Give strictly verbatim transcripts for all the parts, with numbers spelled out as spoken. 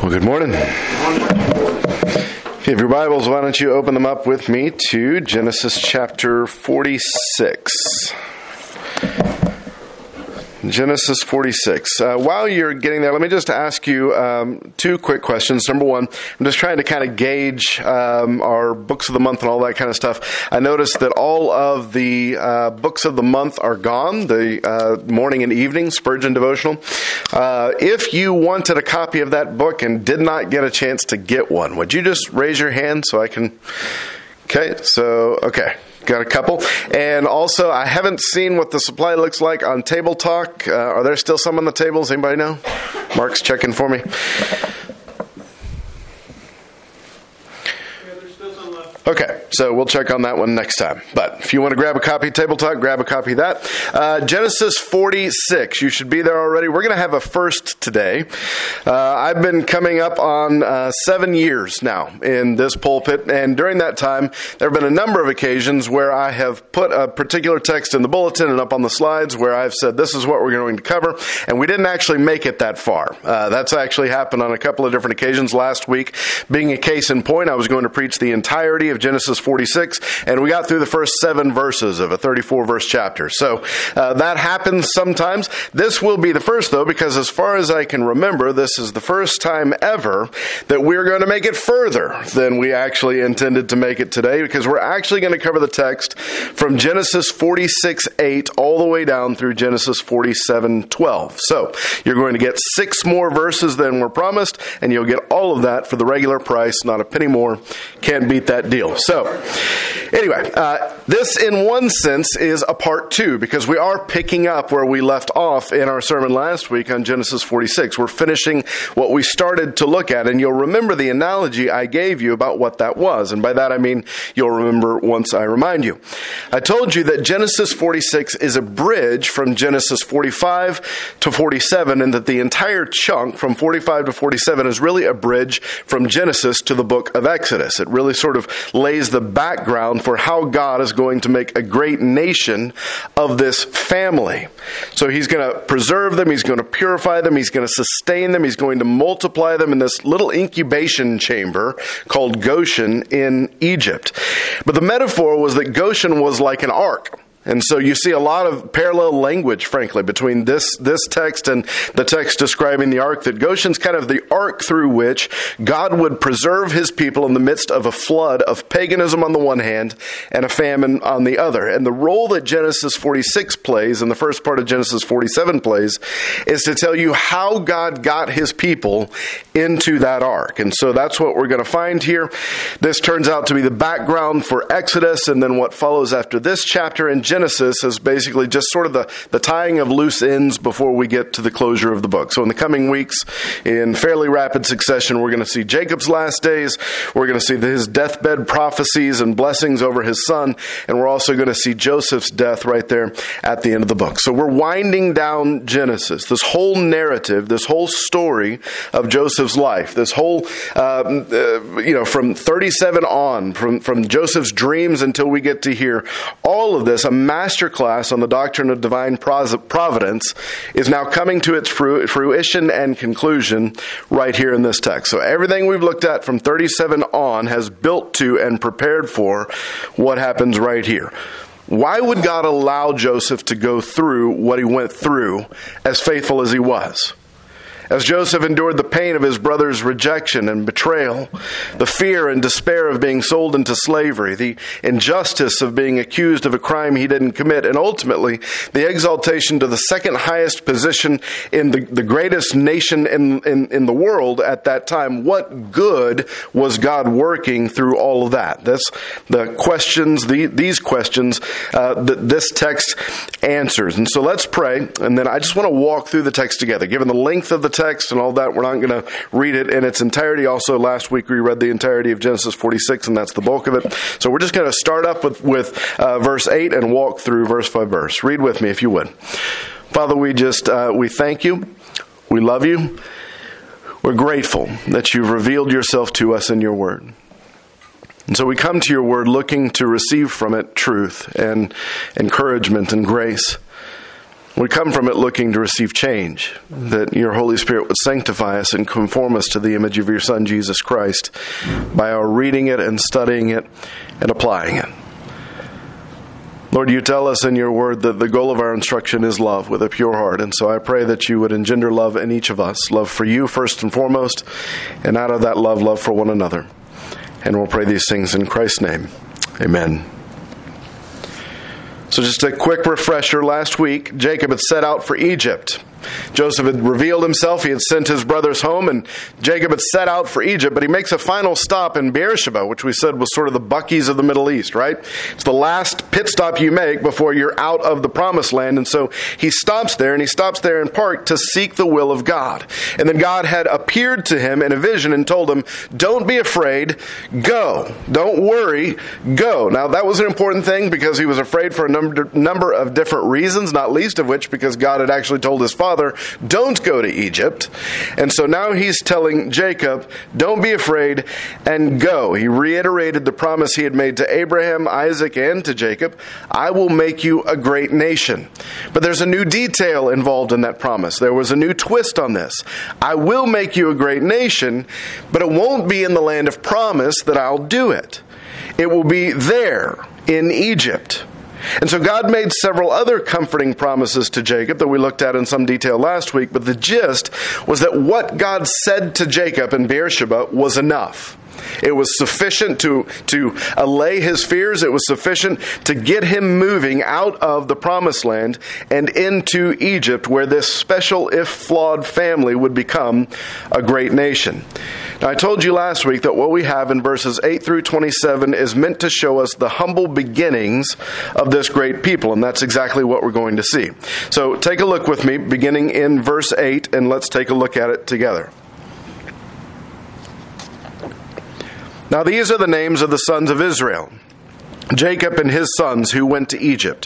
Well, good morning. If you have your Bibles, why don't you open them up with me to Genesis chapter forty-six. Genesis forty-six. Uh, while you're getting there, let me just ask you um, two quick questions. Number one, I'm just trying to kind of gauge um, our books of the month and all that kind of stuff. I noticed that all of the uh, books of the month are gone, the uh, morning and evening Spurgeon devotional. Uh, if you wanted a copy of that book and did not get a chance to get one, would you just raise your hand so I can... Okay, so, okay. Got a couple. And also, I haven't seen what the supply looks like on Table Talk. Uh, are there still some on the tables? Anybody know? Mark's checking for me. Okay, so we'll check on that one next time. But if you want to grab a copy of Table Talk, grab a copy of that. Uh, Genesis forty-six, you should be there already. We're going to have a first today. Uh, I've been coming up on uh, seven years now in this pulpit, and during that time, there have been a number of occasions where I have put a particular text in the bulletin and up on the slides where I've said, this is what we're going to cover, and we didn't actually make it that far. Uh, that's actually happened on a couple of different occasions. Last week, being a case in point, I was going to preach the entirety of Genesis forty-six, and we got through the first seven verses of a thirty-four verse chapter. So uh, that happens sometimes. This will be the first, though, because as far as I can remember, this is the first time ever that we're going to make it further than we actually intended to make it today, because we're actually going to cover the text from Genesis forty-six eight all the way down through Genesis forty-seven twelve. So you're going to get six more verses than were promised, and you'll get all of that for the regular price, not a penny more. Can't beat that deal. So, anyway, uh, this in one sense is a part two, because we are picking up where we left off in our sermon last week on Genesis forty-six. We're finishing what we started to look at, and you'll remember the analogy I gave you about what that was. And by that I mean you'll remember once I remind you. I told you that Genesis forty-six is a bridge from Genesis forty-five to forty-seven, and that the entire chunk from forty-five to forty-seven is really a bridge from Genesis to the book of Exodus. It really sort of lays the background for how God is going to make a great nation of this family. So he's going to preserve them, he's going to purify them, he's going to sustain them, he's going to multiply them in this little incubation chamber called Goshen in Egypt. But the metaphor was that Goshen was like an ark. And so you see a lot of parallel language, frankly, between this this text and the text describing the ark, that Goshen's kind of the ark through which God would preserve his people in the midst of a flood of paganism on the one hand and a famine on the other. And the role that Genesis forty-six plays, and the first part of Genesis forty-seven plays, is to tell you how God got his people into that ark. And so that's what we're going to find here. This turns out to be the background for Exodus, and then what follows after this chapter in Genesis is basically just sort of the, the tying of loose ends before we get to the closure of the book. So in the coming weeks, in fairly rapid succession, we're going to see Jacob's last days, we're going to see his deathbed prophecies and blessings over his son, and we're also going to see Joseph's death right there at the end of the book. So we're winding down Genesis, this whole narrative, this whole story of Joseph's life, this whole, uh, uh, you know, from thirty-seven on, from, from Joseph's dreams until we get to here, all of this, a masterclass on the doctrine of divine providence, is now coming to its fruition and conclusion right here in this text. So everything we've looked at from thirty-seven on has built to and prepared for what happens right here. Why would God allow Joseph to go through what he went through, as faithful as he was? As Joseph endured the pain of his brother's rejection and betrayal, the fear and despair of being sold into slavery, the injustice of being accused of a crime he didn't commit, and ultimately the exaltation to the second highest position in the, the greatest nation in, in, in the world at that time, what good was God working through all of that? That's the questions, the, these questions uh, that this text answers. And so let's pray, and then I just want to walk through the text together. Given the length of the text, text and all that, we're not going to read it in its entirety. Also, last week we read the entirety of Genesis forty-six, and that's the bulk of it. So we're just going to start up with, with uh, verse eight and walk through verse by verse. Read with me if you would. Father, we just, uh, we thank you. We love you. We're grateful that you've revealed yourself to us in your word. And so we come to your word looking to receive from it truth and encouragement and grace. We come from it looking to receive change, that your Holy Spirit would sanctify us and conform us to the image of your Son, Jesus Christ, by our reading it and studying it and applying it. Lord, you tell us in your word that the goal of our instruction is love with a pure heart. And so I pray that you would engender love in each of us, love for you first and foremost, and out of that love, love for one another. And we'll pray these things in Christ's name. Amen. So just a quick refresher. Last week, Jacob had set out for Egypt. Joseph had revealed himself. He had sent his brothers home, and Jacob had set out for Egypt. But he makes a final stop in Beersheba, which we said was sort of the Buc-ee's of the Middle East, right? It's the last pit stop you make before you're out of the promised land. And so he stops there, and he stops there in part to seek the will of God. And then God had appeared to him in a vision and told him, don't be afraid, go. Don't worry, go. Now, that was an important thing because he was afraid for a number, number of different reasons, not least of which because God had actually told his father, don't go to Egypt. And so now he's telling Jacob, don't be afraid and go. He reiterated the promise he had made to Abraham, Isaac, and to Jacob. I will make you a great nation. But there's a new detail involved in that promise. There was a new twist on this. I will make you a great nation, but it won't be in the land of promise that I'll do it. It will be there in Egypt. And so God made several other comforting promises to Jacob that we looked at in some detail last week, but the gist was that what God said to Jacob in Beersheba was enough. It was sufficient to, to allay his fears. It was sufficient to get him moving out of the promised land and into Egypt, where this special, if flawed, family would become a great nation. Now, I told you last week that what we have in verses eight through twenty-seven is meant to show us the humble beginnings of this great people, and that's exactly what we're going to see. So take a look with me, beginning in verse eight, and let's take a look at it together. Now these are the names of the sons of Israel, Jacob and his sons who went to Egypt.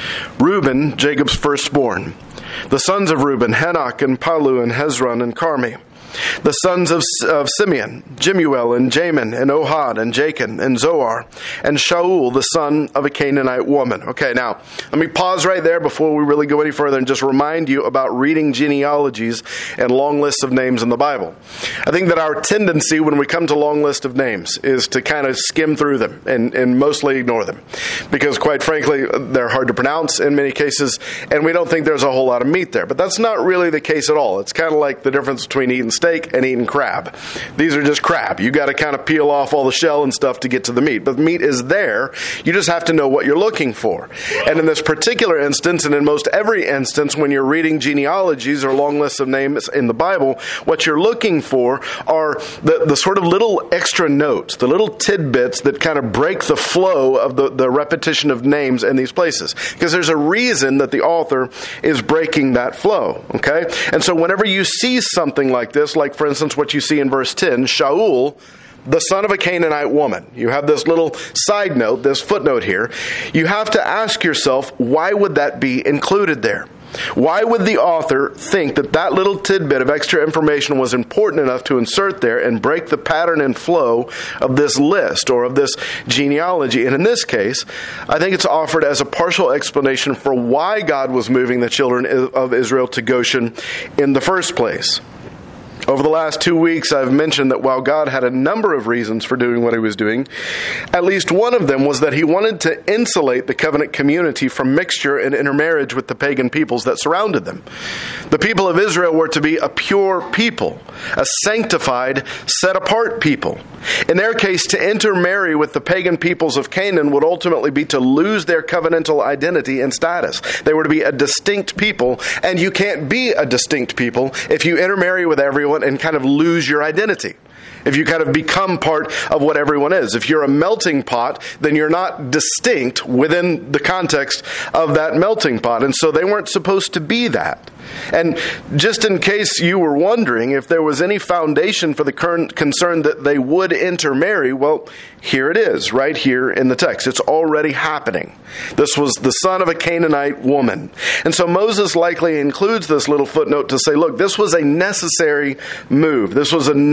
Reuben, Jacob's firstborn. The sons of Reuben, Hanok and Palu and Hezron and Carmi. The sons of, of Simeon, Jemuel and Jamin and Ohad and Jachin and Zoar and Shaul, the son of a Canaanite woman. Okay, now, let me pause right there before we really go any further and just remind you about reading genealogies and long lists of names in the Bible. I think that our tendency when we come to long lists of names is to kind of skim through them and, and mostly ignore them. Because quite frankly, they're hard to pronounce in many cases, and we don't think there's a whole lot of meat there. But that's not really the case at all. It's kind of like the difference between eating steak and eating crab. These are just crab. You got to kind of peel off all the shell and stuff to get to the meat. But the meat is there. You just have to know what you're looking for. And in this particular instance, and in most every instance, when you're reading genealogies or long lists of names in the Bible, what you're looking for are the, the sort of little extra notes, the little tidbits that kind of break the flow of the, the repetition of names in these places. Because there's a reason that the author is breaking that flow. Okay? And so whenever you see something like this, like for instance what you see in verse ten, Shaul, the son of a Canaanite woman. You have this little side note, this footnote here. You have to ask yourself, why would that be included there? Why would the author think that that little tidbit of extra information was important enough to insert there and break the pattern and flow of this list or of this genealogy? And in this case, I think it's offered as a partial explanation for why God was moving the children of Israel to Goshen in the first place. Over the last two weeks, I've mentioned that while God had a number of reasons for doing what he was doing, at least one of them was that he wanted to insulate the covenant community from mixture and intermarriage with the pagan peoples that surrounded them. The people of Israel were to be a pure people, a sanctified, set-apart people. In their case, to intermarry with the pagan peoples of Canaan would ultimately be to lose their covenantal identity and status. They were to be a distinct people, and you can't be a distinct people if you intermarry with everyone and kind of lose your identity. If you kind of become part of what everyone is. If you're a melting pot, then you're not distinct within the context of that melting pot. And so they weren't supposed to be that. And just in case you were wondering if there was any foundation for the concern that they would intermarry, well, here it is, right here in the text. It's already happening. This was the son of a Canaanite woman. And so Moses likely includes this little footnote to say, look, this was a necessary move. This was a necessary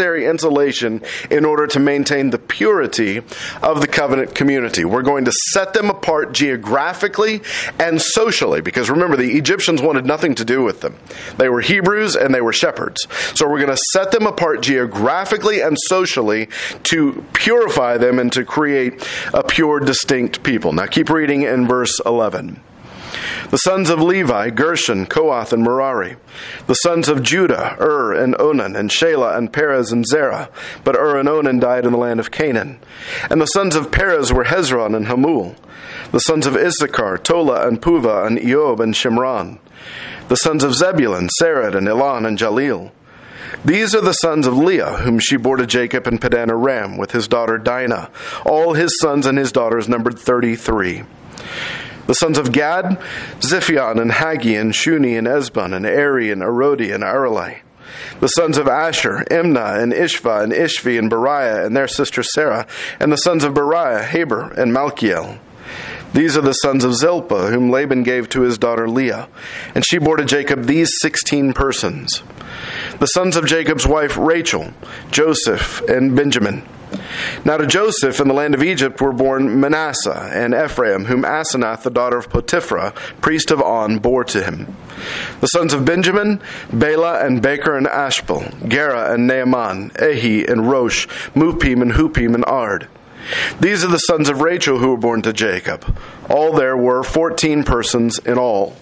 necessary insulation in order to maintain the purity of the covenant community. We're going to set them apart geographically and socially, because remember, the Egyptians wanted nothing to do with them. They were Hebrews and they were shepherds. So we're going to set them apart geographically and socially to purify them and to create a pure, distinct people. Now keep reading in verse eleven. The sons of Levi, Gershon, Kohath, and Merari. The sons of Judah, Ur, and Onan, and Shelah, and Perez, and Zerah. But Ur and Onan died in the land of Canaan. And the sons of Perez were Hezron and Hamul. The sons of Issachar, Tola, and Puvah, and Eob, and Shimron. The sons of Zebulun, Sarad, and Elon, and Jalil. These are the sons of Leah, whom she bore to Jacob in Padan Aram, with his daughter Dinah. All his sons and his daughters numbered thirty-three. The sons of Gad, Ziphion, and Haggi, and Shuni, and Esbon, and Eri, and Arodi, and Arelai. The sons of Asher, Imnah, and Ishva, and Ishvi, and Beriah, and their sister Sarah. And the sons of Beriah, Heber, and Malchiel. These are the sons of Zilpah, whom Laban gave to his daughter Leah. And she bore to Jacob these sixteen persons. The sons of Jacob's wife Rachel, Joseph, and Benjamin. Now to Joseph in the land of Egypt were born Manasseh and Ephraim, whom Asenath, the daughter of Potiphera, priest of On, bore to him. The sons of Benjamin, Bela and Becher and Ashbel, Gera and Naaman, Ehi and Rosh, Mupim and Hupim and Ard. These are the sons of Rachel who were born to Jacob. All there were fourteen persons in all.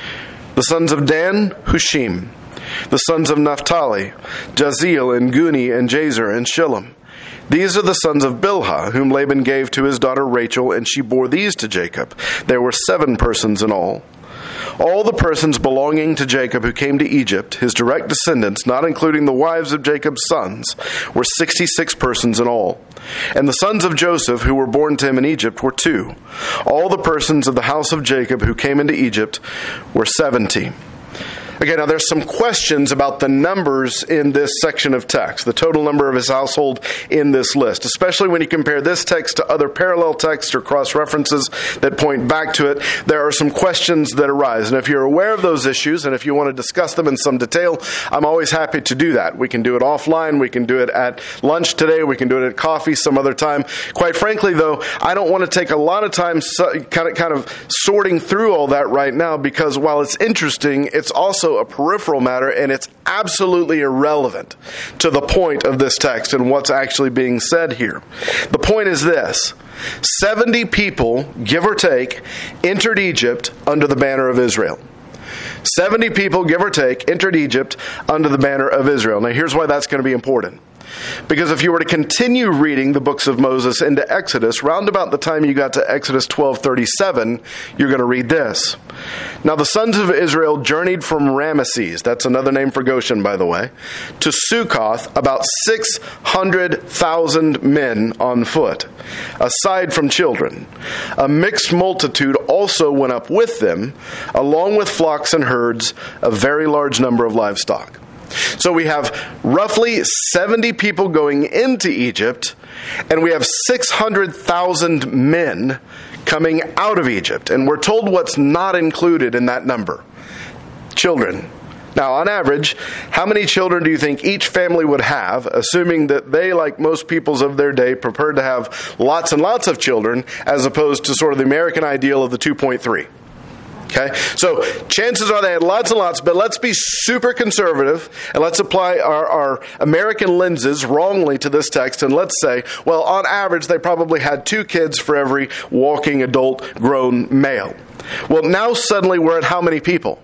The sons of Dan, Hushim. The sons of Naphtali, Jaziel and Guni and Jazer and Shillem. These are the sons of Bilhah, whom Laban gave to his daughter Rachel, and she bore these to Jacob. There were seven persons in all. All the persons belonging to Jacob who came to Egypt, his direct descendants, not including the wives of Jacob's sons, were sixty-six persons in all. And the sons of Joseph who were born to him in Egypt were two. All the persons of the house of Jacob who came into Egypt were seventy. Okay, now there's some questions about the numbers in this section of text, the total number of his household in this list, especially when you compare this text to other parallel texts or cross-references that point back to it. There are some questions that arise, and if you're aware of those issues and if you want to discuss them in some detail, I'm always happy to do that. We can do it offline, we can do it at lunch today, we can do it at coffee some other time. Quite frankly, though, I don't want to take a lot of time kind of, kind of sorting through all that right now, because while it's interesting, it's also a peripheral matter, and it's absolutely irrelevant to the point of this text and what's actually being said here. The point is this: seventy people, give or take, entered Egypt under the banner of Israel. seventy people, give or take, entered Egypt under the banner of Israel. Now here's why that's going to be important. Because if you were to continue reading the books of Moses into Exodus, round about the time you got to Exodus twelve thirty-seven, you're going to read this. Now the sons of Israel journeyed from Ramesses, that's another name for Goshen, by the way, to Succoth, about six hundred thousand men on foot, aside from children. A mixed multitude also went up with them, along with flocks and herds, a very large number of livestock. So we have roughly seventy people going into Egypt, and we have six hundred thousand men coming out of Egypt. And we're told what's not included in that number: children. Now, on average, how many children do you think each family would have, assuming that they, like most peoples of their day, preferred to have lots and lots of children, as opposed to sort of the American ideal of the two point three? Okay, so chances are they had lots and lots, but let's be super conservative and let's apply our, our American lenses wrongly to this text, and let's say, well, on average, they probably had two kids for every walking adult grown male. Well, now suddenly we're at how many people?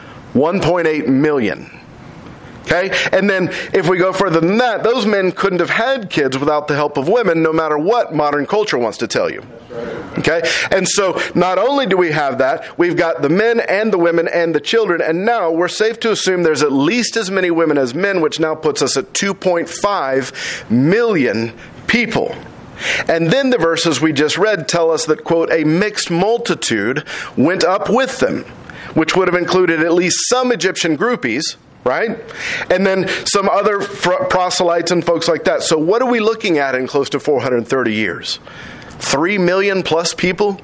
one point eight million. Okay, and then if we go further than that, those men couldn't have had kids without the help of women, no matter what modern culture wants to tell you. Okay, and so not only do we have that, we've got the men and the women and the children, and now we're safe to assume there's at least as many women as men, which now puts us at two point five million people. And then the verses we just read tell us that, quote, a mixed multitude went up with them, which would have included at least some Egyptian groupies, right? And then some other proselytes and folks like that. So what are we looking at in close to four hundred thirty years? Three million plus people?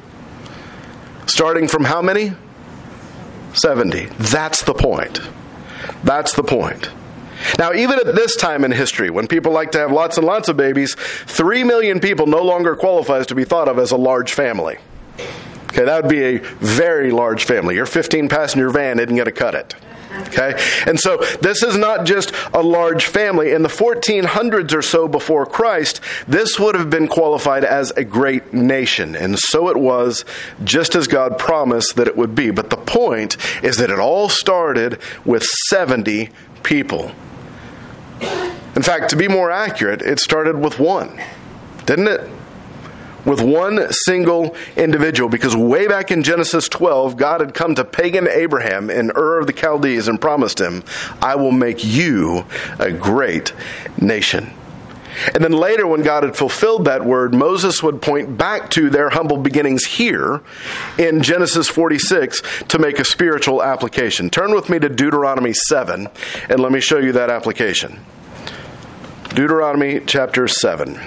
Starting from how many? seventy. That's the point. That's the point. Now, even at this time in history, when people like to have lots and lots of babies, three million people no longer qualifies to be thought of as a large family. Okay, that would be a very large family. Your fifteen-passenger van isn't going to cut it. Okay, and so this is not just a large family. In the fourteen hundreds or so before Christ, this would have been qualified as a great nation. And so it was, just as God promised that it would be. But the point is that it all started with seventy people. In fact, to be more accurate, it started with one, didn't it? With one single individual, because way back in Genesis twelve, God had come to pagan Abraham in Ur of the Chaldees and promised him, I will make you a great nation. And then later, when God had fulfilled that word, Moses would point back to their humble beginnings here in Genesis forty-six to make a spiritual application. Turn with me to Deuteronomy seven, and let me show you that application. Deuteronomy chapter seven.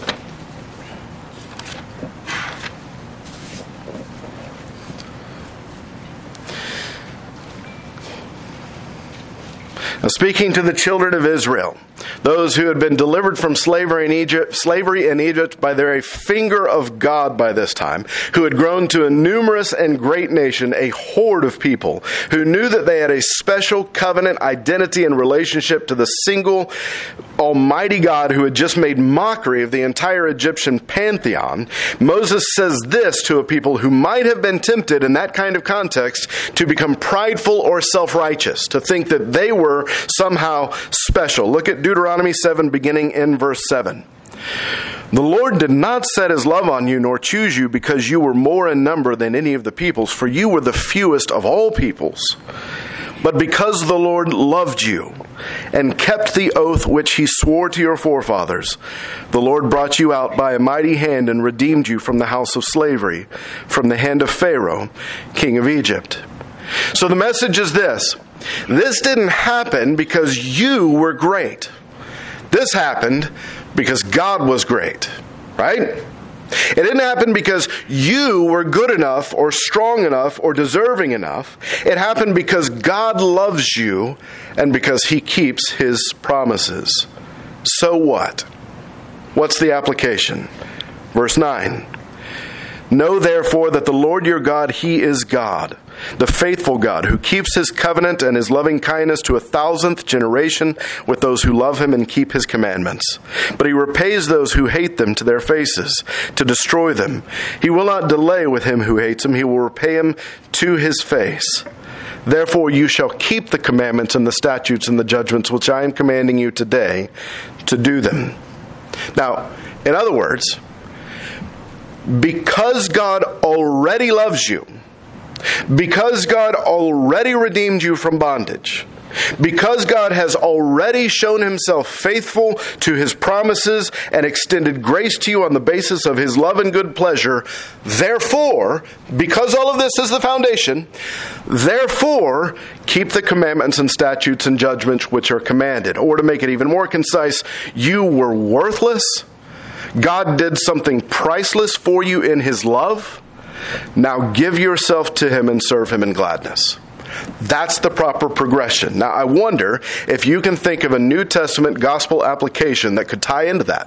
Now, speaking to the children of Israel, those who had been delivered from slavery in Egypt, slavery in Egypt by the very finger of God by this time, who had grown to a numerous and great nation, a horde of people, who knew that they had a special covenant identity and relationship to the single Almighty God who had just made mockery of the entire Egyptian pantheon, Moses says this to a people who might have been tempted in that kind of context to become prideful or self-righteous, to think that they were somehow special. Look at Deuteronomy seven, beginning in verse seven. The Lord did not set his love on you, nor choose you, because you were more in number than any of the peoples, for you were the fewest of all peoples. But because the Lord loved you and kept the oath which he swore to your forefathers, the Lord brought you out by a mighty hand and redeemed you from the house of slavery, from the hand of Pharaoh, king of Egypt. So the message is this. This didn't happen because you were great. This happened because God was great, right? It didn't happen because you were good enough or strong enough or deserving enough. It happened because God loves you and because he keeps his promises. So what? What's the application? Verse nine. Know therefore that the Lord your God, he is God, the faithful God, who keeps his covenant and his loving kindness to a thousandth generation with those who love him and keep his commandments. But he repays those who hate them to their faces, to destroy them. He will not delay with him who hates him. He will repay him to his face. Therefore you shall keep the commandments and the statutes and the judgments which I am commanding you today to do them. Now, in other words, because God already loves you, because God already redeemed you from bondage, because God has already shown himself faithful to his promises and extended grace to you on the basis of his love and good pleasure, therefore, because all of this is the foundation, therefore, keep the commandments and statutes and judgments which are commanded. Or to make it even more concise, you were worthless. God did something priceless for you in his love. Now give yourself to him and serve him in gladness. That's the proper progression. Now I wonder if you can think of a New Testament gospel application that could tie into that.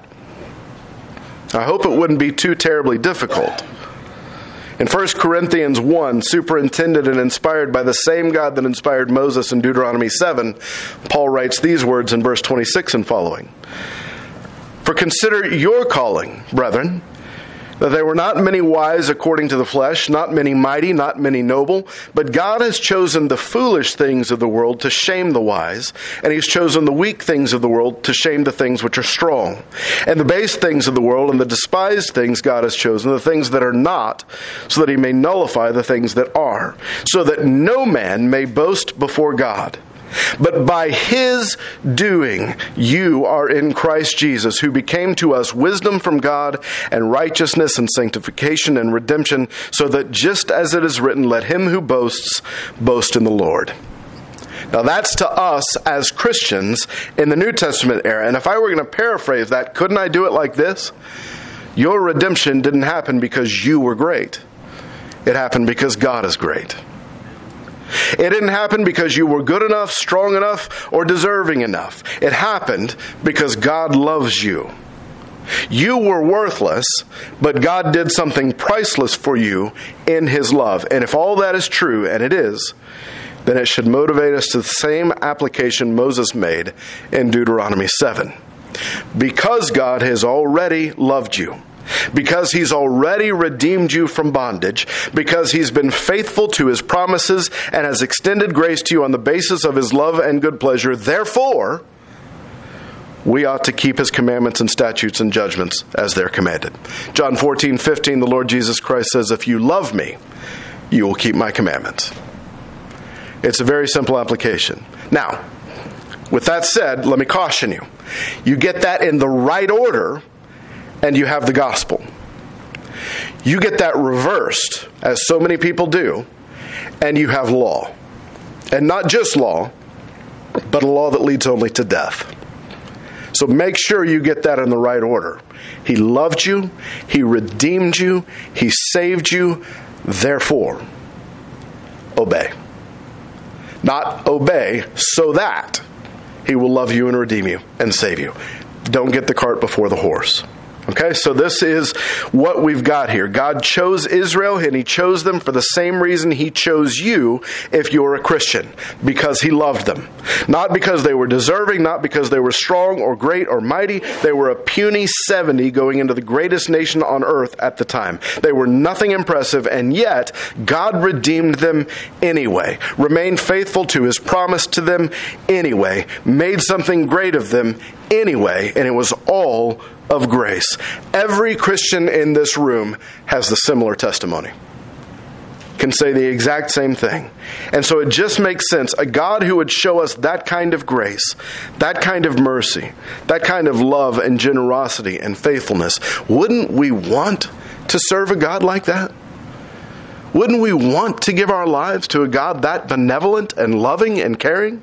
I hope it wouldn't be too terribly difficult. In First Corinthians one, superintended and inspired by the same God that inspired Moses in Deuteronomy seven, Paul writes these words in verse twenty-six and following. For consider your calling, brethren, that there were not many wise according to the flesh, not many mighty, not many noble, but God has chosen the foolish things of the world to shame the wise, and he's chosen the weak things of the world to shame the things which are strong. And the base things of the world and the despised things God has chosen, the things that are not, so that he may nullify the things that are, so that no man may boast before God. But by his doing, you are in Christ Jesus, who became to us wisdom from God and righteousness and sanctification and redemption, so that just as it is written, let him who boasts, boast in the Lord. Now that's to us as Christians in the New Testament era. And if I were going to paraphrase that, couldn't I do it like this? Your redemption didn't happen because you were great. It happened because God is great. It didn't happen because you were good enough, strong enough, or deserving enough. It happened because God loves you. You were worthless, but God did something priceless for you in His love. And if all that is true, and it is, then it should motivate us to the same application Moses made in Deuteronomy seven. Because God has already loved you, because He's already redeemed you from bondage, because He's been faithful to His promises and has extended grace to you on the basis of His love and good pleasure, therefore, we ought to keep His commandments and statutes and judgments as they're commanded. John fourteen fifteen, the Lord Jesus Christ says, if you love me, you will keep my commandments. It's a very simple application. Now, with that said, let me caution you. You get that in the right order, and you have the gospel. You get that reversed, as so many people do, and you have law. And not just law, but a law that leads only to death. So make sure you get that in the right order. He loved you. He redeemed you. He saved you. Therefore, obey. Not obey so that He will love you and redeem you and save you. Don't get the cart before the horse. Okay, so this is what we've got here. God chose Israel, and He chose them for the same reason He chose you if you're a Christian, because He loved them. Not because they were deserving, not because they were strong or great or mighty. They were a puny seventy going into the greatest nation on earth at the time. They were nothing impressive, and yet God redeemed them anyway, remained faithful to His promise to them anyway, made something great of them anyway, and it was all of grace. Every Christian in this room has the similar testimony. Can say the exact same thing. And so it just makes sense. A God who would show us that kind of grace, that kind of mercy, that kind of love and generosity and faithfulness, wouldn't we want to serve a God like that? Wouldn't we want to give our lives to a God that benevolent and loving and caring?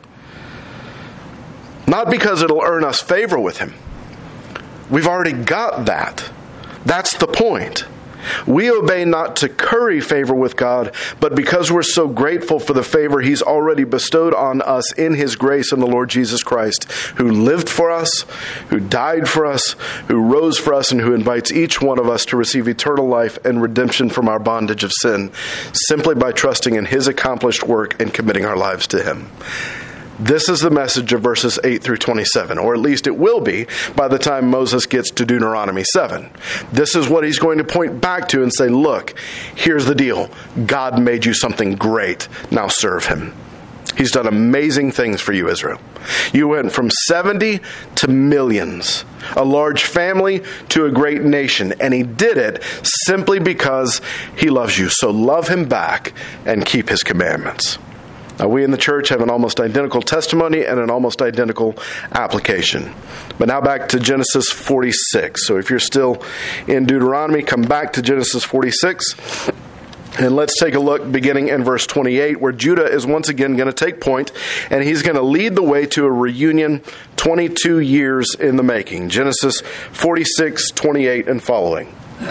Not because it'll earn us favor with Him. We've already got that. That's the point. We obey not to curry favor with God, but because we're so grateful for the favor He's already bestowed on us in His grace in the Lord Jesus Christ, who lived for us, who died for us, who rose for us, and who invites each one of us to receive eternal life and redemption from our bondage of sin, simply by trusting in His accomplished work and committing our lives to Him. This is the message of verses eight through twenty-seven, or at least it will be by the time Moses gets to Deuteronomy seven. This is what he's going to point back to and say, look, here's the deal. God made you something great. Now serve Him. He's done amazing things for you, Israel. You went from seventy to millions, a large family to a great nation, and He did it simply because He loves you. So love Him back and keep His commandments. Now, we in the church have an almost identical testimony and an almost identical application. But now back to Genesis forty-six. So if you're still in Deuteronomy, come back to Genesis forty-six. And let's take a look beginning in verse twenty-eight, where Judah is once again going to take point, and he's going to lead the way to a reunion twenty-two years in the making. Genesis forty-six, twenty-eight and following.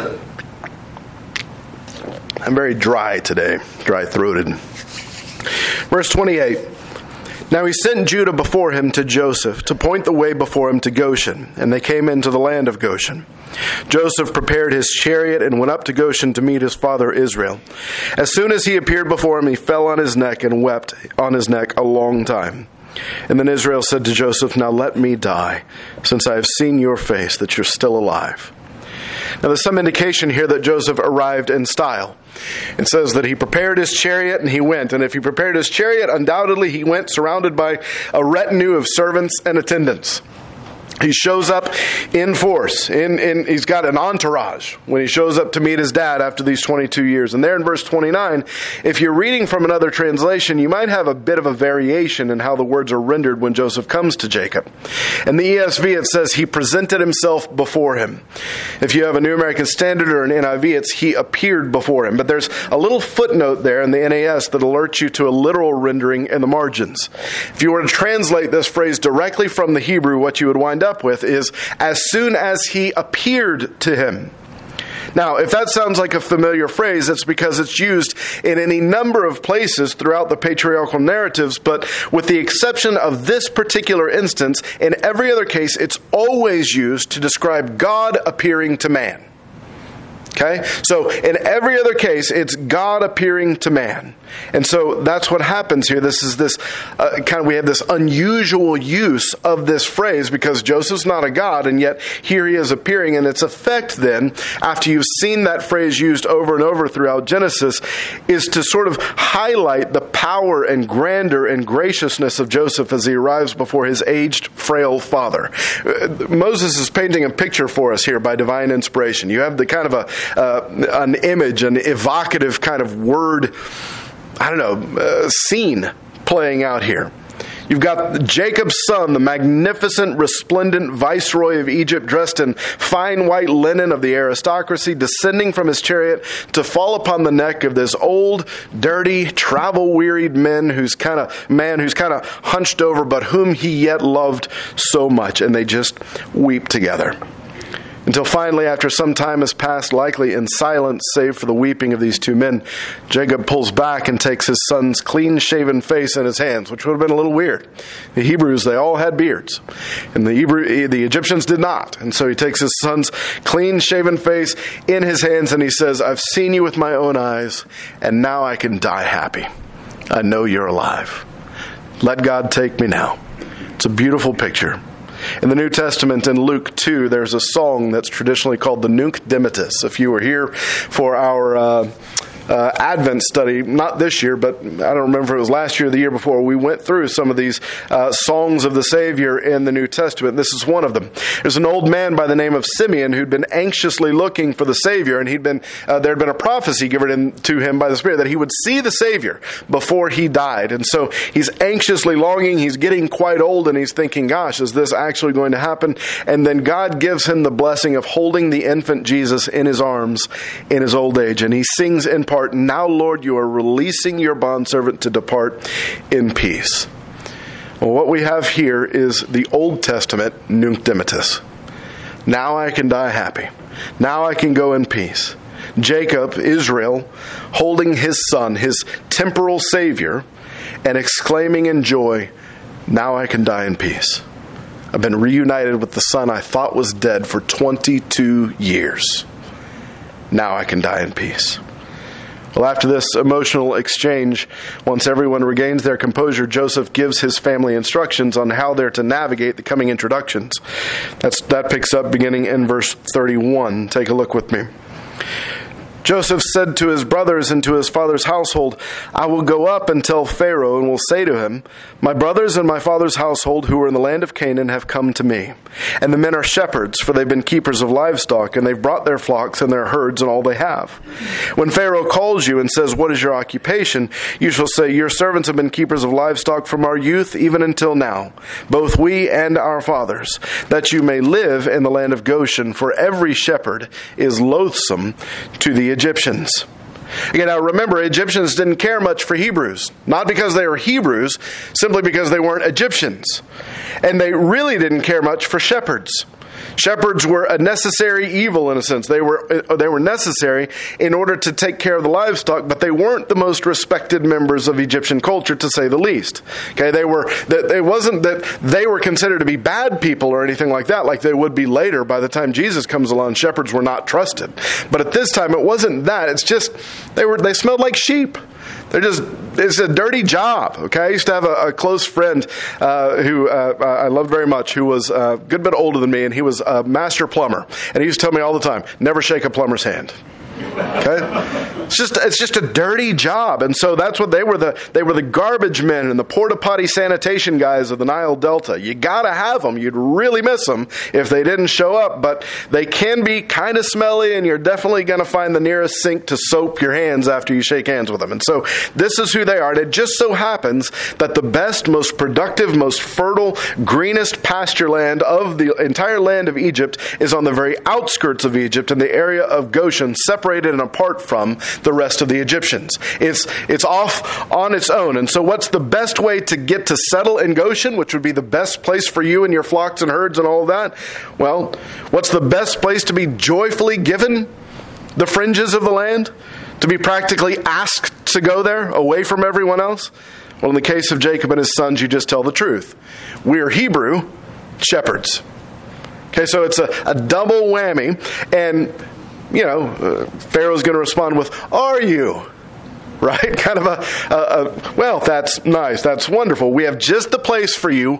I'm very dry today, dry-throated. Verse twenty-eight, now he sent Judah before him to Joseph to point the way before him to Goshen, and they came into the land of Goshen. Joseph prepared his chariot and went up to Goshen to meet his father Israel. As soon as he appeared before him, he fell on his neck and wept on his neck a long time. And then Israel said to Joseph, now let me die, since I have seen your face, that you're still alive. Now, there's some indication here that Joseph arrived in style. It says that he prepared his chariot and he went. And if he prepared his chariot, undoubtedly he went surrounded by a retinue of servants and attendants. He shows up in force. In, in, he's got an entourage when he shows up to meet his dad after these twenty-two years. And there in verse twenty-nine, if you're reading from another translation, you might have a bit of a variation in how the words are rendered when Joseph comes to Jacob. In the E S V, it says he presented himself before him. If you have a New American Standard or an N I V, it's he appeared before him. But there's a little footnote there in the N A S that alerts you to a literal rendering in the margins. If you were to translate this phrase directly from the Hebrew, what you would wind up with is, as soon as he appeared to him. Now, if that sounds like a familiar phrase, it's because it's used in any number of places throughout the patriarchal narratives, but with the exception of this particular instance, in every other case, it's always used to describe God appearing to man. Okay? So in every other case, it's God appearing to man. And so that's what happens here. This is this uh, kind of, we have this unusual use of this phrase because Joseph's not a god, and yet here he is appearing. And its effect then, after you've seen that phrase used over and over throughout Genesis, is to sort of highlight the power and grandeur and graciousness of Joseph as he arrives before his aged, frail father. Uh, Moses is painting a picture for us here by divine inspiration. You have the kind of a Uh, an image, an evocative kind of word, I don't know, uh, scene playing out here. You've got Jacob's son, the magnificent, resplendent viceroy of Egypt, dressed in fine white linen of the aristocracy, descending from his chariot to fall upon the neck of this old, dirty, travel-wearied man who's kind of man who's kind of hunched over, but whom he yet loved so much, and they just weep together. Until finally, after some time has passed, likely in silence, save for the weeping of these two men, Jacob pulls back and takes his son's clean-shaven face in his hands, which would have been a little weird. The Hebrews, they all had beards, and the Hebrew, the Egyptians did not. And so he takes his son's clean-shaven face in his hands, and he says, "I've seen you with my own eyes, and now I can die happy. I know you're alive. Let God take me now." It's a beautiful picture. In the New Testament, in Luke two, there's a song that's traditionally called the Nunc Dimittis. If you were here for our uh, uh, Advent study, not this year, but I don't remember if it was last year or the year before, we went through some of these uh, songs of the Savior in the New Testament. This is one of them. There's an old man by the name of Simeon who'd been anxiously looking for the Savior, and he'd been uh, there had been a prophecy given to him by the Spirit that he would see the Savior before he died. And so he's anxiously longing. He's getting quite old, and he's thinking, gosh, is this actually going to happen? And then God gives him the blessing of holding the infant Jesus in his arms in his old age. And he sings in part, "Now, Lord, you are releasing your bondservant to depart in peace." Well, what we have here is the Old Testament Nunc Dimittis. Now I can die happy. Now I can go in peace. Jacob, Israel, holding his son, his temporal Savior, and exclaiming in joy, "Now I can die in peace. I've been reunited with the son I thought was dead for twenty-two years. Now I can die in peace." Well, after this emotional exchange, once everyone regains their composure, Joseph gives his family instructions on how they're to navigate the coming introductions. That's, that picks up beginning in verse thirty-one. Take a look with me. Joseph said to his brothers and to his father's household, "I will go up and tell Pharaoh and will say to him, 'My brothers and my father's household who are in the land of Canaan have come to me. And the men are shepherds, for they've been keepers of livestock, and they've brought their flocks and their herds and all they have. When Pharaoh calls you and says, "What is your occupation?" you shall say, "Your servants have been keepers of livestock from our youth even until now, both we and our fathers, that you may live in the land of Goshen, for every shepherd is loathsome to the Egyptians." Again, now remember, Egyptians didn't care much for Hebrews. Not because they were Hebrews, simply because they weren't Egyptians. And they really didn't care much for shepherds. Shepherds were a necessary evil in a sense. They were they were necessary in order to take care of the livestock, but they weren't the most respected members of Egyptian culture, to say the least. Okay, they were. It wasn't that they were considered to be bad people or anything like that, like they would be later. By the time Jesus comes along, shepherds were not trusted. But at this time, it wasn't that. It's just they were. They smelled like sheep. They're just, it's a dirty job, okay? I used to have a, a close friend uh, who uh, I loved very much, who was a good bit older than me, and he was a master plumber. And he used to tell me all the time, never shake a plumber's hand. Okay? It's just it's just a dirty job. And so that's what they were the they were the garbage men and the porta potty sanitation guys of the Nile Delta. You gotta have them. You'd really miss them if they didn't show up, but they can be kind of smelly, and you're definitely gonna find the nearest sink to soap your hands after you shake hands with them. And so this is who they are. And it just so happens that the best, most productive, most fertile, greenest pasture land of the entire land of Egypt is on the very outskirts of Egypt in the area of Goshen, separated and apart from the rest of the Egyptians. It's it's off on its own. And so what's the best way to get to settle in Goshen, which would be the best place for you and your flocks and herds and all of that? Well, what's the best place to be joyfully given? the fringes of the land, to be practically asked to go there, away from everyone else? Well, in the case of Jacob and his sons, you just tell the truth. We're Hebrew shepherds. Okay, so it's a, a double whammy. And, you know, uh, Pharaoh's going to respond with, are you? Right? Kind of a, a, a, well, that's nice. That's wonderful. We have just the place for you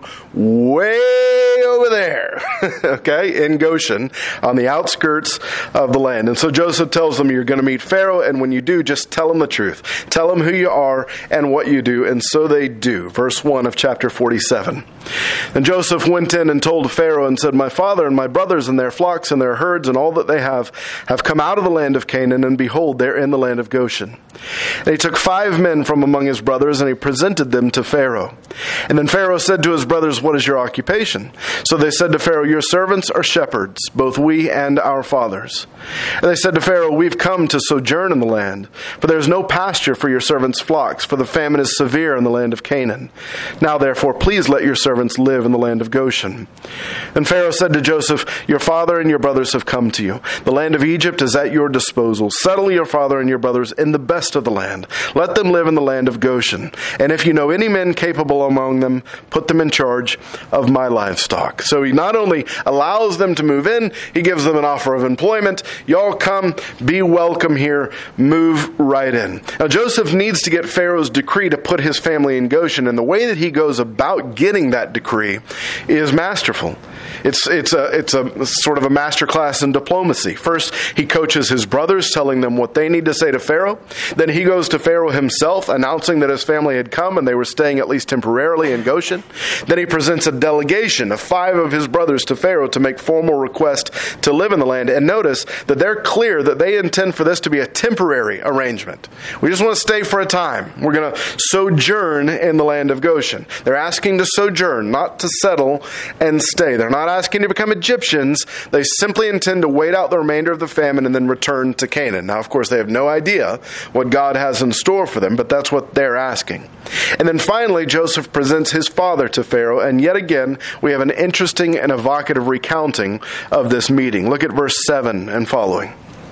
way over there, okay, in Goshen, on the outskirts of the land. And so Joseph tells them, you're going to meet Pharaoh, and when you do, just tell him the truth. Tell him who you are and what you do. And so they do. Verse one of chapter forty-seven. And Joseph went in and told Pharaoh and said, my father and my brothers and their flocks and their herds and all that they have have come out of the land of Canaan, and behold, they're in the land of Goshen. And he took five men from among his brothers, and he presented them to Pharaoh. And then Pharaoh said to his brothers, what is your occupation? So they said to Pharaoh, your servants are shepherds, both we and our fathers. And they said to Pharaoh, we've come to sojourn in the land, for there is no pasture for your servants' flocks, for the famine is severe in the land of Canaan. Now therefore, please let your servants live in the land of Goshen. And Pharaoh said to Joseph, your father and your brothers have come to you. The land of Egypt is at your disposal. Settle your father and your brothers in the best of the land. Let them live in the land of Goshen. And if you know any men capable among them, put them in charge of my livestock. So he not only allows them to move in, he gives them an offer of employment. Y'all come, be welcome here, move right in. Now Joseph needs to get Pharaoh's decree to put his family in Goshen, and the way that he goes about getting that decree is masterful. It's it's a it's a sort of a masterclass in diplomacy. First, he coaches his brothers, telling them what they need to say to Pharaoh. Then he goes to Pharaoh himself, announcing that his family had come and they were staying at least temporarily in Goshen. Then he presents a delegation of five of his brothers to Pharaoh to make formal request to live in the land. And notice that they're clear that they intend for this to be a temporary arrangement. We just want to stay for a time. We're going to sojourn in the land of Goshen. They're asking to sojourn, not to settle and stay. They're not asking to become Egyptians. They simply intend to wait out the remainder of the famine and then return to Canaan. Now, of course, they have no idea what God has in store for them, but that's what they're asking. And then finally, Joseph presents his father to Pharaoh, and yet again, we have an interesting and evocative recounting of this meeting. Look at verse seven and following.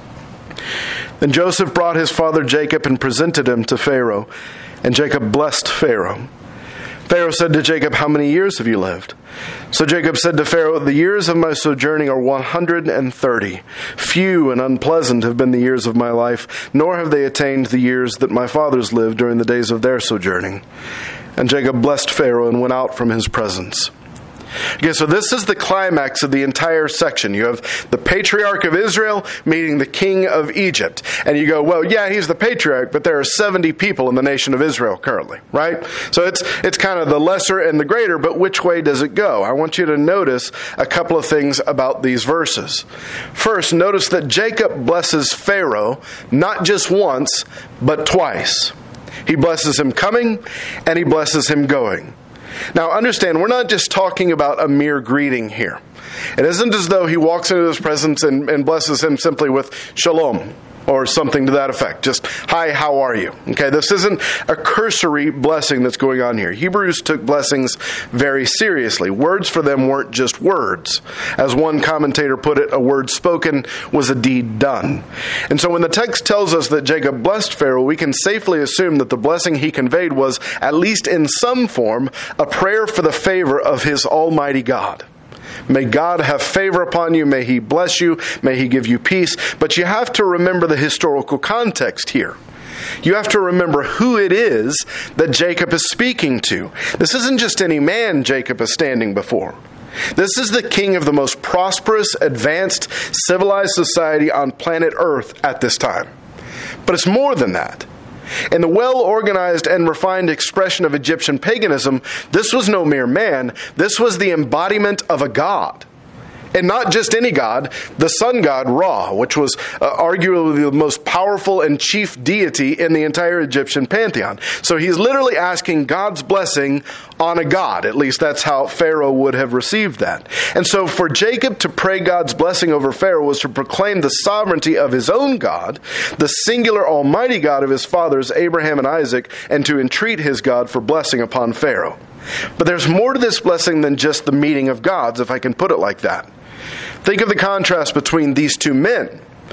Then Joseph brought his father Jacob and presented him to Pharaoh, and Jacob blessed Pharaoh. Pharaoh said to Jacob, how many years have you lived? So Jacob said to Pharaoh, the years of my sojourning are one hundred thirty. Few and unpleasant have been the years of my life, nor have they attained the years that my fathers lived during the days of their sojourning. And Jacob blessed Pharaoh and went out from his presence. Okay, so this is the climax of the entire section. You have the patriarch of Israel meeting the king of Egypt. And you go, well, yeah, he's the patriarch, but there are seventy people in the nation of Israel currently, right? So it's it's kind of the lesser and the greater, but which way does it go? I want you to notice a couple of things about these verses. First, notice that Jacob blesses Pharaoh not just once, but twice. He blesses him coming, and he blesses him going. Now, understand, we're not just talking about a mere greeting here. It isn't as though he walks into his presence and, and blesses him simply with shalom or something to that effect. Just, hi, how are you? Okay, this isn't a cursory blessing that's going on here. Hebrews took blessings very seriously. Words for them weren't just words. As one commentator put it, a word spoken was a deed done. And so when the text tells us that Jacob blessed Pharaoh, we can safely assume that the blessing he conveyed was, at least in some form, a prayer for the favor of his almighty God. May God have favor upon you. May he bless you. May he give you peace. But you have to remember the historical context here. You have to remember who it is that Jacob is speaking to. This isn't just any man Jacob is standing before. This is the king of the most prosperous, advanced, civilized society on planet Earth at this time. But it's more than that. In the well-organized and refined expression of Egyptian paganism, this was no mere man. This was the embodiment of a god. And not just any god, the sun god Ra, which was uh, arguably the most powerful and chief deity in the entire Egyptian pantheon. So he's literally asking God's blessing on a god. At least that's how Pharaoh would have received that. And so for Jacob to pray God's blessing over Pharaoh was to proclaim the sovereignty of his own God, the singular almighty God of his fathers, Abraham and Isaac, and to entreat his God for blessing upon Pharaoh. But there's more to this blessing than just the meeting of gods, if I can put it like that. Think of the contrast between these two men.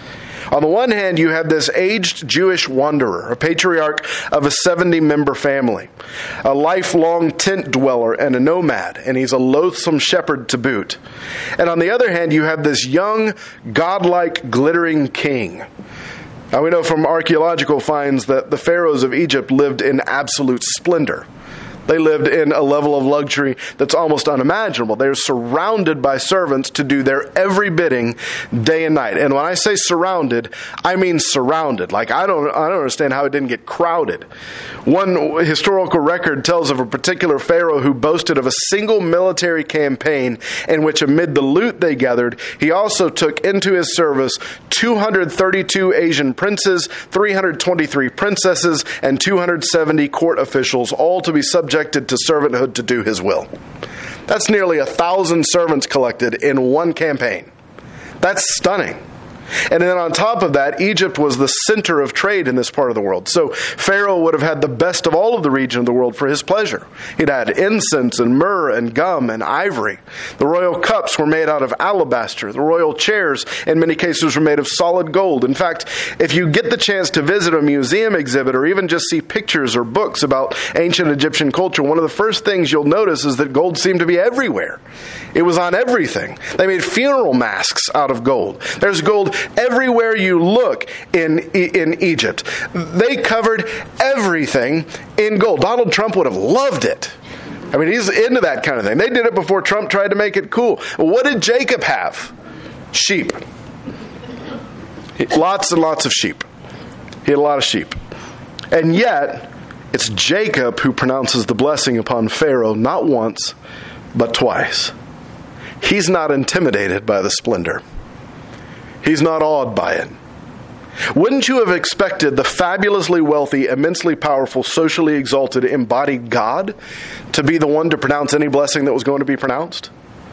On the one hand, you have this aged Jewish wanderer, a patriarch of a seventy-member family, a lifelong tent dweller and a nomad, and he's a loathsome shepherd to boot. And on the other hand, you have this young, godlike, glittering king. Now we know from archaeological finds that the pharaohs of Egypt lived in absolute splendor. They lived in a level of luxury that's almost unimaginable. They're surrounded by servants to do their every bidding day and night. And when I say surrounded, I mean surrounded. Like, I don't, I don't understand how it didn't get crowded. One historical record tells of a particular pharaoh who boasted of a single military campaign in which, amid the loot they gathered, he also took into his service two hundred thirty-two Asian princes, three hundred twenty-three princesses, and two hundred seventy court officials, all to be subject to servanthood to do his will. That's nearly a thousand servants collected in one campaign. That's stunning. And then on top of that, Egypt was the center of trade in this part of the world. So Pharaoh would have had the best of all of the region of the world for his pleasure. He'd had incense and myrrh and gum and ivory. The royal cups were made out of alabaster. The royal chairs, in many cases, were made of solid gold. In fact, if you get the chance to visit a museum exhibit or even just see pictures or books about ancient Egyptian culture, one of the first things you'll notice is that gold seemed to be everywhere. It was on everything. They made funeral masks out of gold. There's gold everywhere you look in in Egypt. They covered everything in gold. Donald Trump would have loved it. I mean, he's into that kind of thing. They did it before Trump tried to make it cool. What did Jacob have? Sheep. Lots and lots of sheep. He had a lot of sheep. And yet, it's Jacob who pronounces the blessing upon Pharaoh not once, but twice. He's not intimidated by the splendor. He's not awed by it. Wouldn't you have expected the fabulously wealthy, immensely powerful, socially exalted, embodied God to be the one to pronounce any blessing that was going to be pronounced?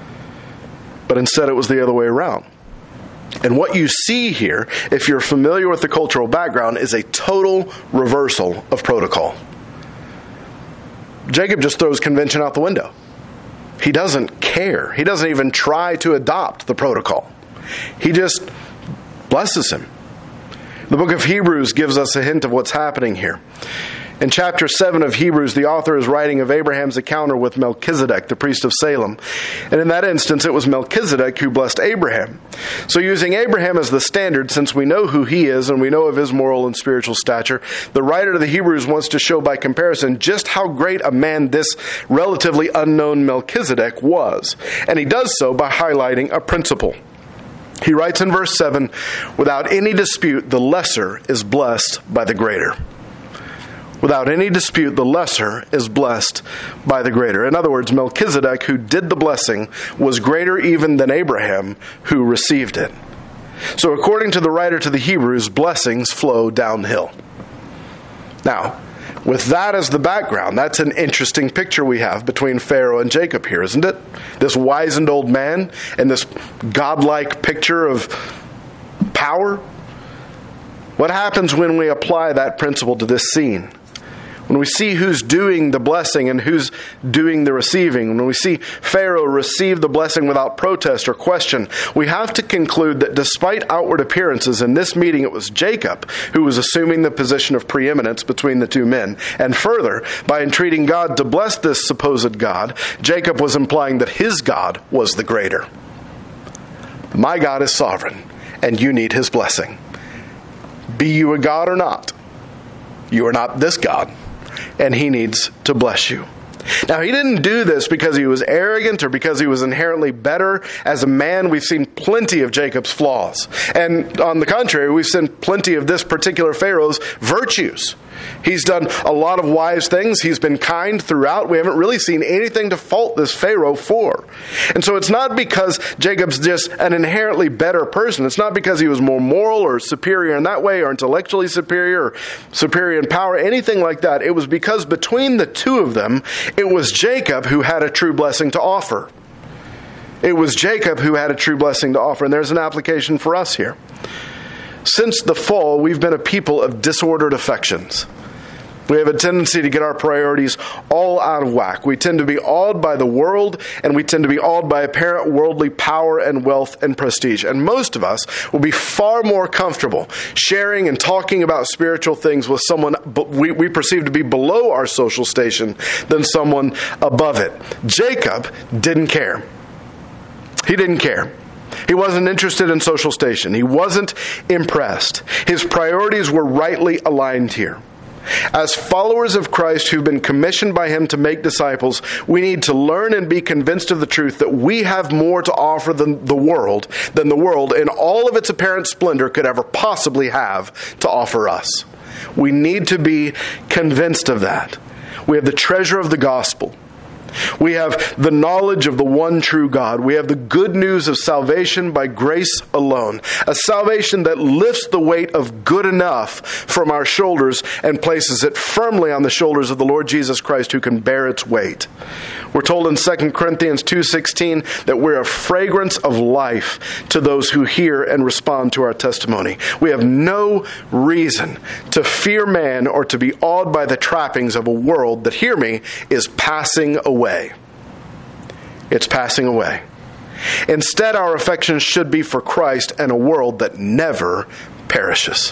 But instead it was the other way around. And what you see here, if you're familiar with the cultural background, is a total reversal of protocol. Jacob just throws convention out the window. He doesn't care. He doesn't even try to adopt the protocol. He just blesses him. The book of Hebrews gives us a hint of what's happening here. In chapter seven of Hebrews, the author is writing of Abraham's encounter with Melchizedek, the priest of Salem. And in that instance, it was Melchizedek who blessed Abraham. So using Abraham as the standard, since we know who he is and we know of his moral and spiritual stature, the writer of the Hebrews wants to show by comparison just how great a man this relatively unknown Melchizedek was. And he does so by highlighting a principle. He writes in verse seven, "Without any dispute, the lesser is blessed by the greater." Without any dispute, the lesser is blessed by the greater. In other words, Melchizedek, who did the blessing, was greater even than Abraham, who received it. So according to the writer to the Hebrews, blessings flow downhill. Now, with that as the background, that's an interesting picture we have between Pharaoh and Jacob here, isn't it? This wizened old man and this godlike picture of power. What happens when we apply that principle to this scene? When we see who's doing the blessing and who's doing the receiving, when we see Pharaoh receive the blessing without protest or question, we have to conclude that despite outward appearances, in this meeting it was Jacob who was assuming the position of preeminence between the two men. And further, by entreating God to bless this supposed God, Jacob was implying that his God was the greater. My God is sovereign, and you need his blessing. Be you a God or not, you are not this God. And he needs to bless you. Now, he didn't do this because he was arrogant or because he was inherently better. As a man, we've seen plenty of Jacob's flaws. And on the contrary, we've seen plenty of this particular Pharaoh's virtues. He's done a lot of wise things. He's been kind throughout. We haven't really seen anything to fault this Pharaoh for. And so it's not because Jacob's just an inherently better person. It's not because he was more moral or superior in that way or intellectually superior or superior in power, anything like that. It was because between the two of them, it was Jacob who had a true blessing to offer. It was Jacob who had a true blessing to offer. And there's an application for us here. Since the fall, we've been a people of disordered affections. We have a tendency to get our priorities all out of whack. We tend to be awed by the world, and we tend to be awed by apparent worldly power and wealth and prestige. And most of us will be far more comfortable sharing and talking about spiritual things with someone we, we perceive to be below our social station than someone above it. Jacob didn't care. He didn't care. He wasn't interested in social station. He wasn't impressed. His priorities were rightly aligned here. As followers of Christ who've been commissioned by Him to make disciples, we need to learn and be convinced of the truth that we have more to offer than the world, than the world in all of its apparent splendor could ever possibly have to offer us. We need to be convinced of that. We have the treasure of the gospel. We have the knowledge of the one true God. We have the good news of salvation by grace alone. A salvation that lifts the weight of good enough from our shoulders and places it firmly on the shoulders of the Lord Jesus Christ, who can bear its weight. We're told in Second Corinthians two sixteen that we're a fragrance of life to those who hear and respond to our testimony. We have no reason to fear man or to be awed by the trappings of a world that, hear me, is passing away. It's passing away. Instead, our affections should be for Christ and a world that never perishes.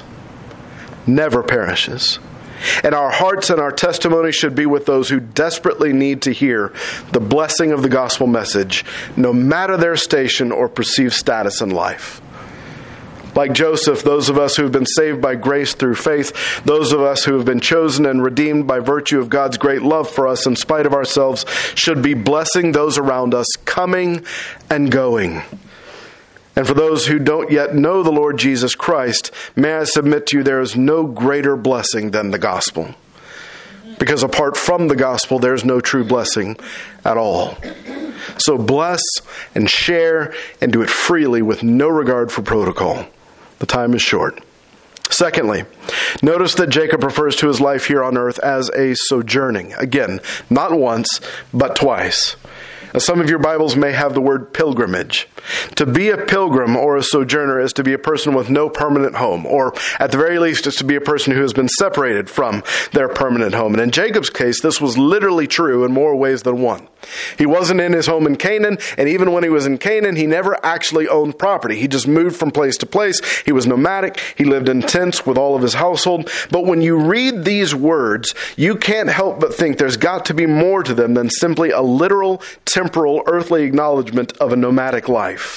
Never perishes. And our hearts and our testimony should be with those who desperately need to hear the blessing of the gospel message, no matter their station or perceived status in life. Like Joseph, those of us who have been saved by grace through faith, those of us who have been chosen and redeemed by virtue of God's great love for us in spite of ourselves, should be blessing those around us, coming and going. And for those who don't yet know the Lord Jesus Christ, may I submit to you, there is no greater blessing than the gospel. Because apart from the gospel, there's no true blessing at all. So bless and share and do it freely with no regard for protocol. The time is short. Secondly, notice that Jacob refers to his life here on earth as a sojourning. Again, not once, but twice. Now, some of your Bibles may have the word pilgrimage. To be a pilgrim or a sojourner is to be a person with no permanent home, or at the very least, is to be a person who has been separated from their permanent home. And in Jacob's case, this was literally true in more ways than one. He wasn't in his home in Canaan, and even when he was in Canaan, he never actually owned property. He just moved from place to place. He was nomadic. He lived in tents with all of his household. But when you read these words, you can't help but think there's got to be more to them than simply a literal, temporal, earthly acknowledgement of a nomadic life.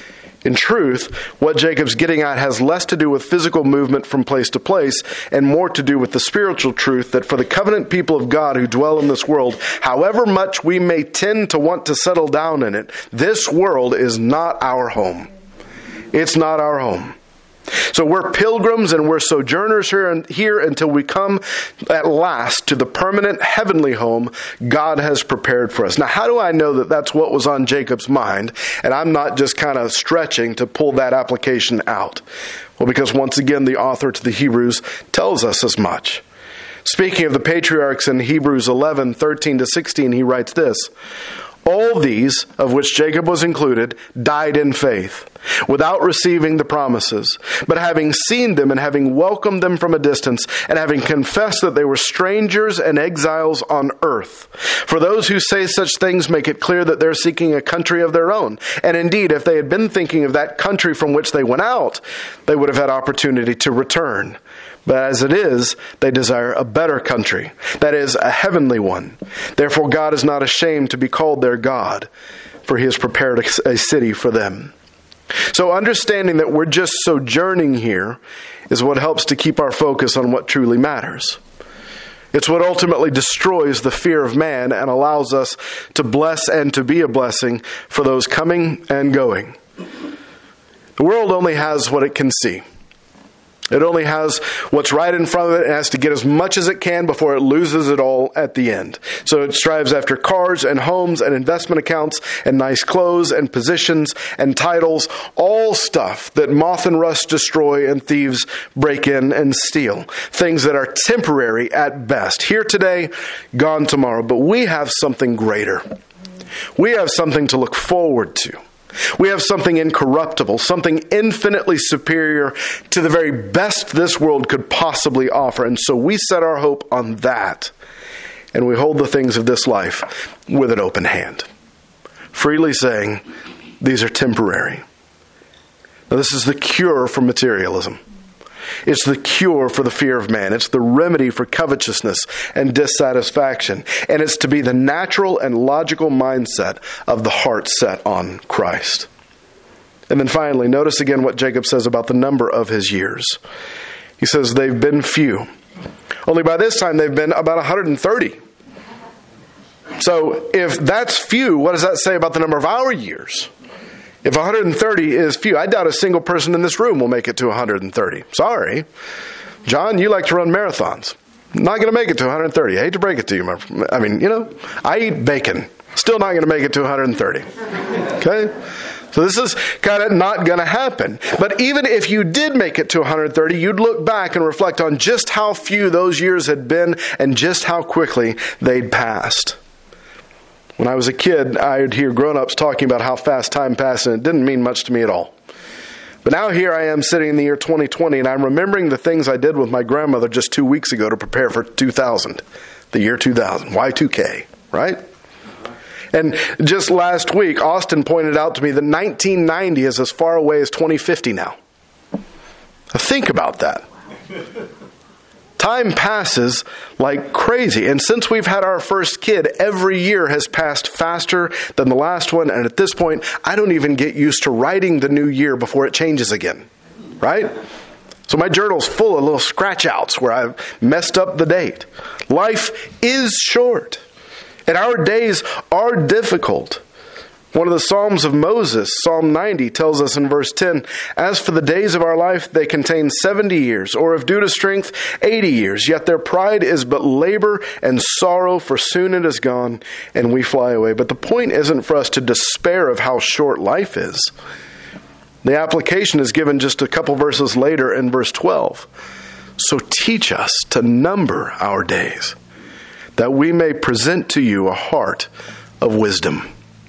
In truth, what Jacob's getting at has less to do with physical movement from place to place and more to do with the spiritual truth that for the covenant people of God who dwell in this world, however much we may tend to want to settle down in it, this world is not our home. It's not our home. So we're pilgrims and we're sojourners here, here until we come at last to the permanent heavenly home God has prepared for us. Now, how do I know that that's what was on Jacob's mind, and I'm not just kind of stretching to pull that application out? Well, because once again, the author to the Hebrews tells us as much. Speaking of the patriarchs in Hebrews eleven, thirteen to sixteen, he writes this: all these, of which Jacob was included, died in faith, without receiving the promises, but having seen them and having welcomed them from a distance, and having confessed that they were strangers and exiles on earth. For those who say such things make it clear that they're seeking a country of their own. And indeed, if they had been thinking of that country from which they went out, they would have had opportunity to return. But as it is, they desire a better country, that is, a heavenly one. Therefore, God is not ashamed to be called their God, for He has prepared a city for them. So understanding that we're just sojourning here is what helps to keep our focus on what truly matters. It's what ultimately destroys the fear of man and allows us to bless and to be a blessing for those coming and going. The world only has what it can see. It only has what's right in front of it and has to get as much as it can before it loses it all at the end. So it strives after cars and homes and investment accounts and nice clothes and positions and titles, all stuff that moth and rust destroy and thieves break in and steal. Things that are temporary at best. Here today, gone tomorrow. But we have something greater. We have something to look forward to. We have something incorruptible, something infinitely superior to the very best this world could possibly offer. And so we set our hope on that. And we hold the things of this life with an open hand, freely saying, these are temporary. Now, this is the cure for materialism. It's the cure for the fear of man. It's the remedy for covetousness and dissatisfaction. And it's to be the natural and logical mindset of the heart set on Christ. And then finally, notice again what Jacob says about the number of his years. He says they've been few. Only by this time they've been about one hundred thirty. So if that's few, what does that say about the number of our years? If one hundred thirty is few, I doubt a single person in this room will make it to one hundred thirty. Sorry. John, you like to run marathons. Not going to make it to one hundred thirty. I hate to break it to you. I mean, you know, I eat bacon. Still not going to make it to one hundred thirty. Okay? So this is kind of not going to happen. But even if you did make it to one hundred thirty, you'd look back and reflect on just how few those years had been and just how quickly they'd passed. When I was a kid, I'd hear grown-ups talking about how fast time passed, and it didn't mean much to me at all. But now here I am sitting in the year twenty twenty, and I'm remembering the things I did with my grandmother just two weeks ago to prepare for two thousand, the year two thousand, Y two K, right? And just last week, Austin pointed out to me that nineteen ninety is as far away as twenty fifty now. Now think about that. Time passes like crazy. And since we've had our first kid, every year has passed faster than the last one. And at this point, I don't even get used to writing the new year before it changes again. Right? So my journal's full of little scratch outs where I've messed up the date. Life is short. And our days are difficult. One of the Psalms of Moses, Psalm ninety, tells us in verse ten, as for the days of our life, they contain seventy years, or if due to strength, eighty years. Yet their pride is but labor and sorrow, for soon it is gone, and we fly away. But the point isn't for us to despair of how short life is. The application is given just a couple verses later in verse twelve. So teach us to number our days, that we may present to you a heart of wisdom.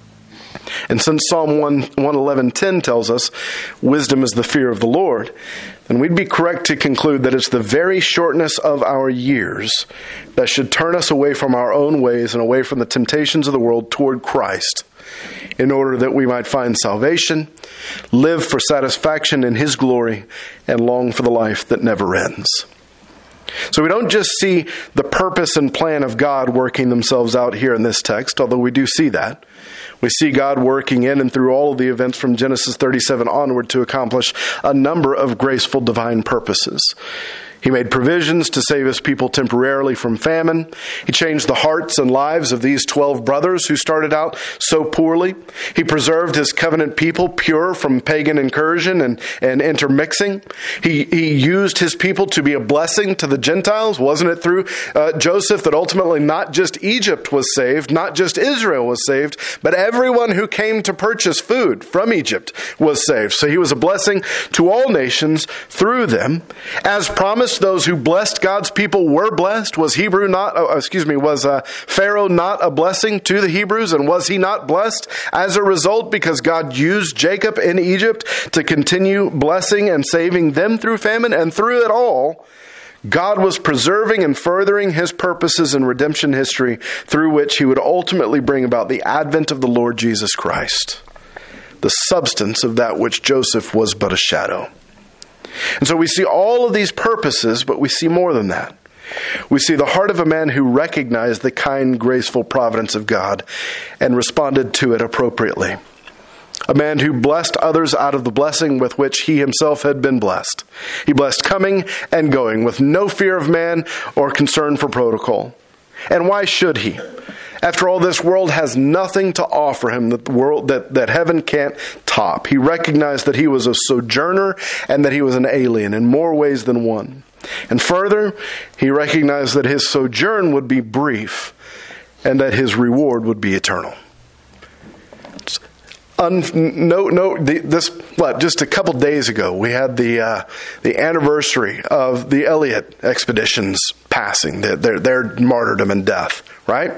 And since Psalm one eleven ten tells us wisdom is the fear of the Lord, then we'd be correct to conclude that it's the very shortness of our years that should turn us away from our own ways and away from the temptations of the world toward Christ, in order that we might find salvation, live for satisfaction in His glory, and long for the life that never ends. So we don't just see the purpose and plan of God working themselves out here in this text, although we do see that. We see God working in and through all of the events from Genesis thirty-seven onward to accomplish a number of graceful divine purposes. He made provisions to save His people temporarily from famine. He changed the hearts and lives of these twelve brothers who started out so poorly. He preserved His covenant people pure from pagan incursion and, and intermixing. He, he used His people to be a blessing to the Gentiles. Wasn't it through uh, Joseph that ultimately not just Egypt was saved, not just Israel was saved, but everyone who came to purchase food from Egypt was saved. So He was a blessing to all nations through them. As promised, those who blessed God's people were blessed. Was Hebrew not, oh, excuse me, was uh, Pharaoh not a blessing to the Hebrews? And was he not blessed as a result because God used Jacob in Egypt to continue blessing and saving them through famine? And through it all, God was preserving and furthering His purposes in redemption history, through which He would ultimately bring about the advent of the Lord Jesus Christ, the substance of that which Joseph was but a shadow. And so we see all of these purposes, but we see more than that. We see the heart of a man who recognized the kind, graceful providence of God and responded to it appropriately. A man who blessed others out of the blessing with which he himself had been blessed. He blessed coming and going with no fear of man or concern for protocol. And why should he? After all, this world has nothing to offer him that the world that, that heaven can't top. He recognized that he was a sojourner and that he was an alien in more ways than one. And further, he recognized that his sojourn would be brief and that his reward would be eternal. Un, no, no. The, this what? Just a couple days ago, we had the uh, the anniversary of the Elliott expeditions passing, their, their their martyrdom and death. Right?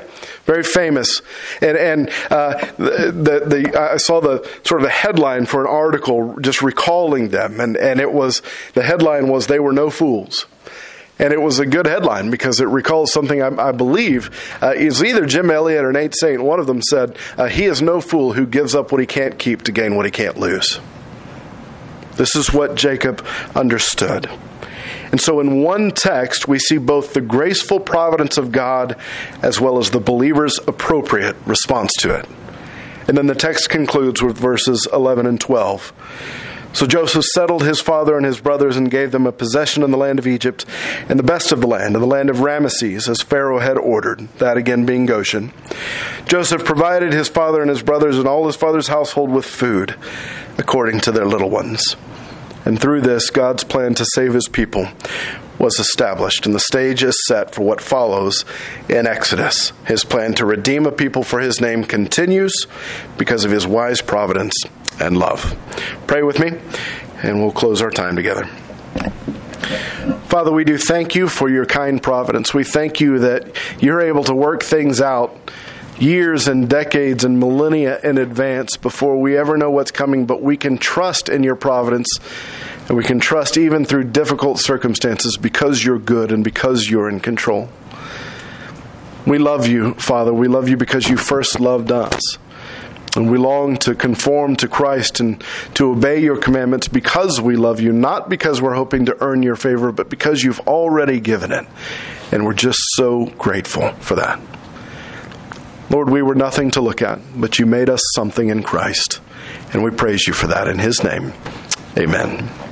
Very famous. And, and uh, the, the, the I saw the sort of the headline for an article just recalling them. And, and it was, the headline was, "They were no fools." And it was a good headline because it recalls something I, I believe uh, is either Jim Elliot or Nate Saint. One of them said, uh, "He is no fool who gives up what he can't keep to gain what he can't lose." This is what Jacob understood. And so in one text, we see both the graceful providence of God as well as the believer's appropriate response to it. And then the text concludes with verses eleven and twelve. "So Joseph settled his father and his brothers and gave them a possession in the land of Egypt and the best of the land, and the land of Ramesses, as Pharaoh had ordered," that again being Goshen. "Joseph provided his father and his brothers and all his father's household with food, according to their little ones." And through this, God's plan to save his people was established, and the stage is set for what follows in Exodus. His plan to redeem a people for his name continues because of his wise providence and love. Pray with me, and we'll close our time together. Father, we do thank you for your kind providence. We thank you that you're able to work things out years and decades and millennia in advance before we ever know what's coming, but we can trust in your providence, and we can trust even through difficult circumstances because you're good and because you're in control. We love you, Father. We love you because you first loved us. And we long to conform to Christ and to obey your commandments because we love you, not because we're hoping to earn your favor, but because you've already given it. And we're just so grateful for that. Lord, we were nothing to look at, but you made us something in Christ. And we praise you for that in his name. Amen.